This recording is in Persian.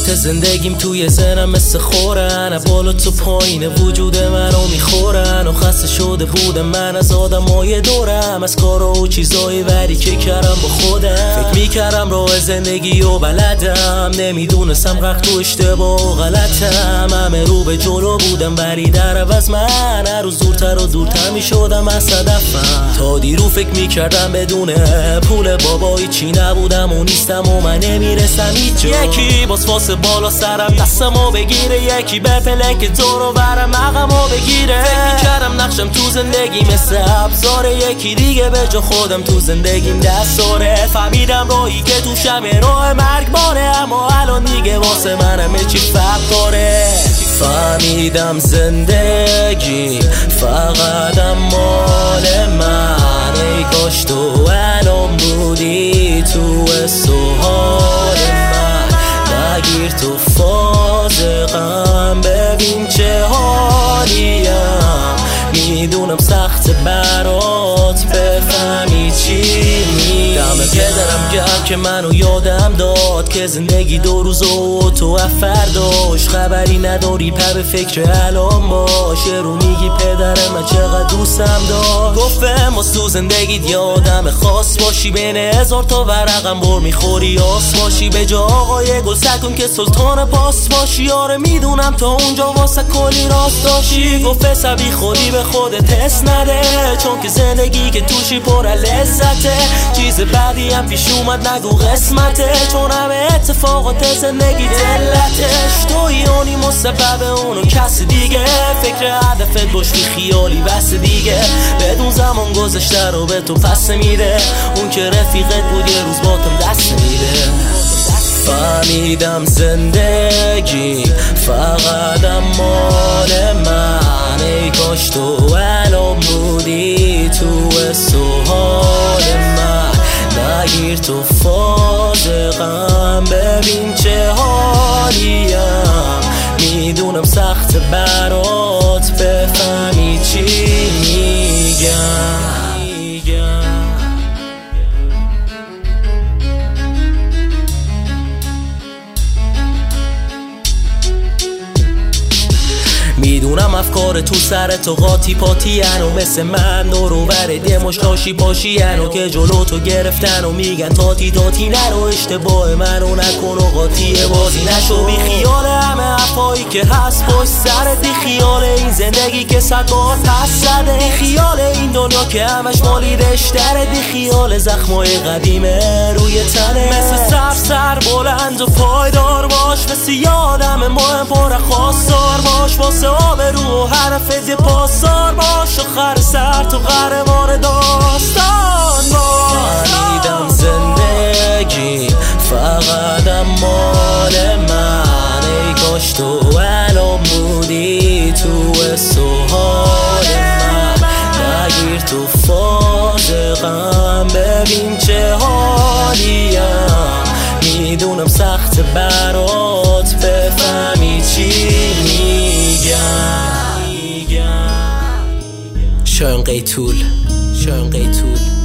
خاطرات زندگیم توی ذهنم مثل خورن، بالا تو پایین وجود منو میخورن و خسته شده بودم من از آدمای دورم، از کارا و چیزایی ولی که کردم با خودم. فکر میکردم راه زندگی و بلدم، نمیدونستم غرق تو اشتباه و غلطم. همه رو به جلو بودم ولی در عوض من هر روز دورتر و دورتر میشدم از هدفم. تا دیرو فکر میکردم بدون پول بابایی چی نبودم و نیستم و من نمیرسم هیچ جا. یکی باز فاس بالا سرم دستمو بگیره، یکی به فلک تو رو برم عقمو بگیره. فکر میکردم نقشم تو زندگی مثل ابزاره، یکی دیگه به جا خودم تو زندگیم دستاره. فهمیدم راهی که توشم راه مرگباره، اما الان دیگه واسه من همه چی فرق داره. فهمیدم زندگی فقط مال من، ای کاش تو الان بودی تو سوال من. نگیر تو فاز غم، ببین چه حالیم. میدونم سخت برات بفهمی چی دم پدرم گرم که منو یادم داد که زندگی دو روز و تو فرداش. خبری نداری پر به فکر الان باش، رو میگی پدرم من چقدر دوستم داشت. گفتم از تو زندگیت یادم خاص باشی، بین هزار تا ورقم بر میخوری آس باشی. به جا آقای گل سکن که سلطان پاس باشی. آره میدونم تا اونجا واسه کلی راست داشتی. گفت سبی خودی به خودت حس نده، چون که زندگی که توشی پر لذته. چیز بعدی هم پیش اومد نگو قسمته، چون همه اتفاقات زندگی دلتش. توی اونی مسبب اونو کس دیگه، فکر هدفت باش بی خیالی بس دیگه. بدون زمان گذشته رو به تو پس میده، اون که رفیقت بود یه روز با تم دست میده. فهمیدم زندگی فقط مال من، ای کاش تو الان بودی تو سوال من. نگیر تو فاز غم، ببین چه حالیم. میدونم سخت برات بفهمی چی میگم. میدونم افکار تو سر تو قاطی پاتی و مثل من دورو برد یه مشتاشی پاشی و که جلو تو گرفتن و میگن تاتی تاتی نرو. اشتباه منو نکن و قاطی بازی نشو. بی خیال همه حرفایی که هست پشت سرت، بی خیال این زندگی که صد بار پس زده، بی خیال این دنیا که همش مالی دشتره، بی خیال زخمای قدیمه روی تنه. مثل سر بلند و پایدار باش، مثل یادم مهم پر خواستار باش. واسه آبرو و حرفت یه پاسار باش، آخر سر تو قهرمان داستان باش. فهمیدم زندگی فقط مال من، ای کاش تو الان بودی تو سوال من. نگیر تو فاز غم، ببین چه حالیم. میدونم سخت برات بفهمی چی میگم. شایان قیتول